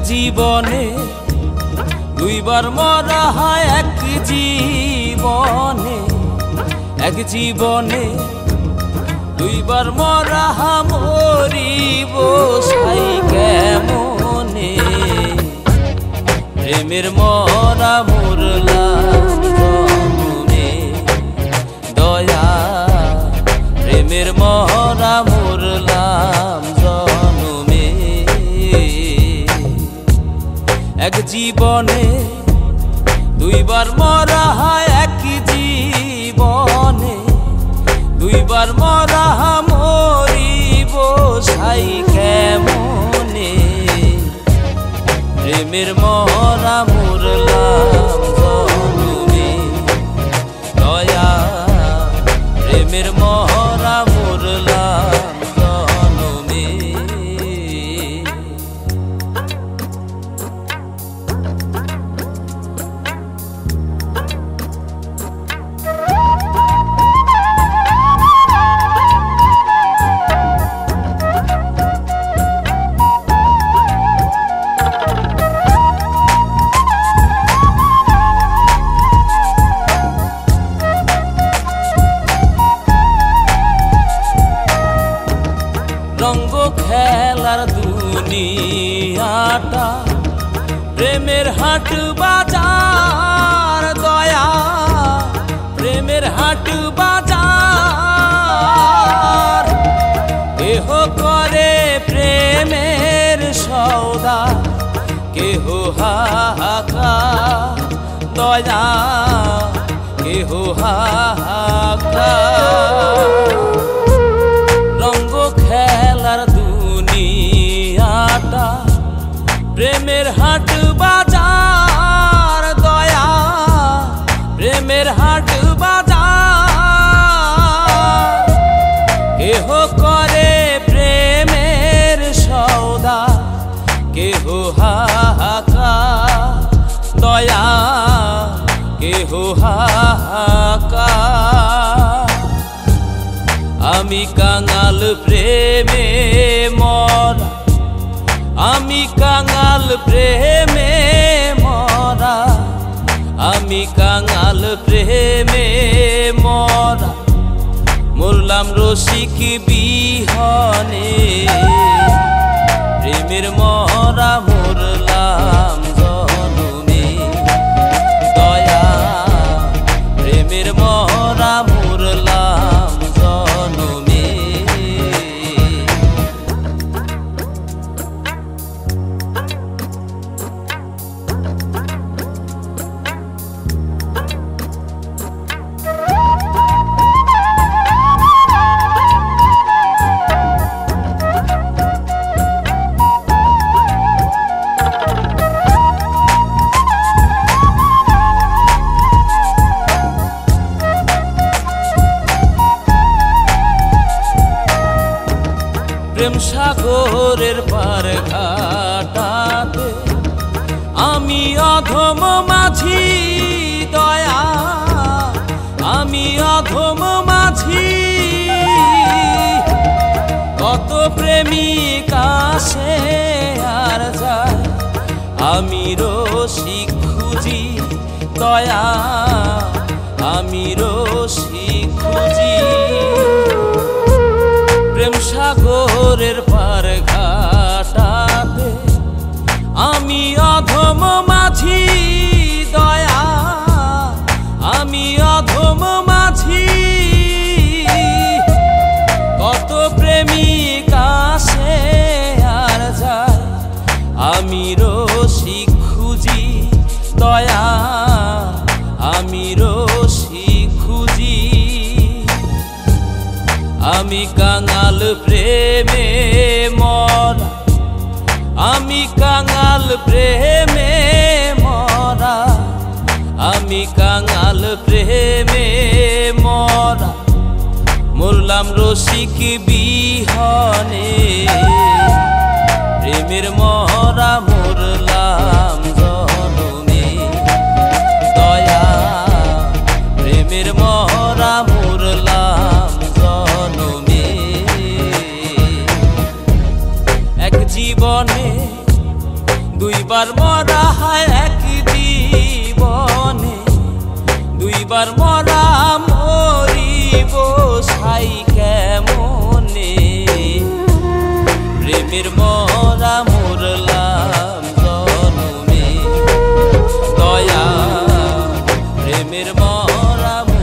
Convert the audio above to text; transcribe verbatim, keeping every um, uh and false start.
জীবনে দুইবার মরা হয়, এক জীবনে এক জীবনে দুইবার মরা মরিব সাই কেমনে। প্রেমের মরা মরলাম জনমে দয়া, প্রেমের মরা মরলাম জনমে। এক জীবনে দুইবার মরা হয়, এক জীবনে দুইবার মরা মরিব সাই কেমনে। প্রেমের মরা মরলাম জনমে দয়া, প্রেমের মরা মরলাম জনমে। রঙ্গ খেলার দুনিয়াটা প্রেমের হাট বাজার দয়া, প্রেমের হাট বাজার। কেহ করে প্রেমের সওদা, কেহ হাহাকার দয়া, কেহ হাহাকার। রঙ্গ খেলার দুনিয়াটা প্রেমের হাট বাজার দয়া, প্রেমের হাট বাজার। কেহ করে প্রেমের সওদা, কেহ হাহাকার দয়া, কেহ হাহাকার। আমি কাঙাল প্রেমে মরা, আমি কাঙাল প্রেমে মরা, আমি কাঙাল প্রেমে মরা। মরলাম রসিক বিহনে, প্রেমের মরা মরলাম জনমে দয়া, প্রেমের মরা মরলাম জনমে। প্রেম সাগরের পার ঘাটাতে আমি অধম মাঝি দয়া, আমি অধম মাঝি। কত প্রেমিক আসে আর যায়, আমি রসিক খুঁজি দয়া, আমি রসিক খুঁজি। প্রেম সাগরের পার ঘাটাতে আমি অধম মাঝি দয়া, আমি অধম মাঝি। কত প্রেমিক আসে আর যায়, আমি রসিক খুঁজি দয়া, আমি রসিক খুঁজি। আমি কাঙাল প্রেমে মরা, আমি কাঙাল প্রেমে মরা, আমি কাঙাল প্রেমে মরা। মরলাম রসিক বিহনে, প্রেমের মরা মরলাম জনমে দয়া, প্রেমের মরা মরলাম জনমে। এক জীবনে দুই দুইবার মরা হয় এক জীবনে, দুইবার মরা মরিব সাই কেমনে। প্রেমের মরা মরলাম জনমে, দয়া প্রেমের মরা।